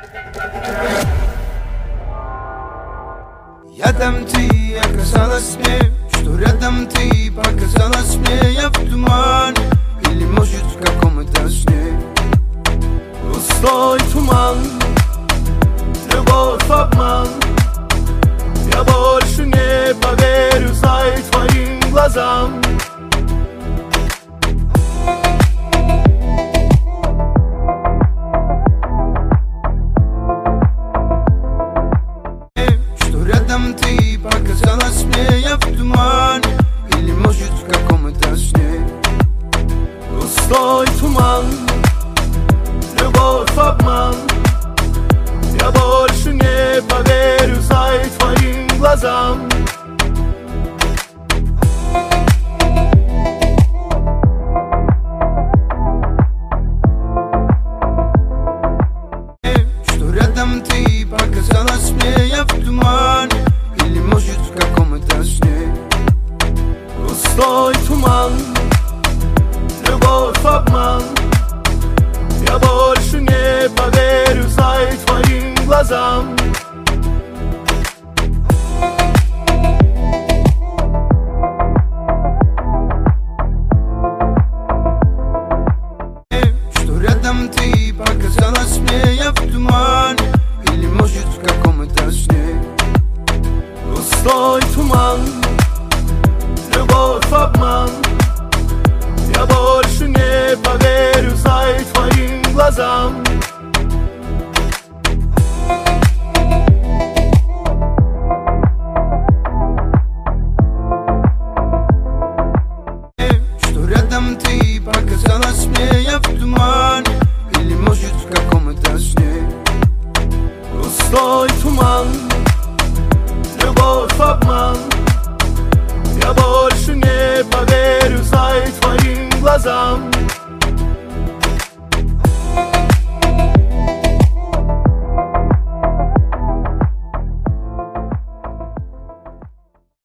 Рядом ты оказалась мне, что рядом ты показалась мне. Я в тумане, или может в каком-то сне. Пустой туман, любовь, обман. Я больше не поверю твоим глазам. Что рядом ты показалась мне, я в тумане, или может в каком-то сне. Пустой туман, любовь, обман. Я больше не поверю твоим глазам. Что рядом ты показалась мне, я в тумане, или может в каком-то сне. Пустой туман, любовь, обман. Я больше не поверю твоим глазам. Что рядом ты показалась мне, я в тумане, или может в каком-то сне. Пустой туман, любовь, обман. Я больше не поверю твоим глазам.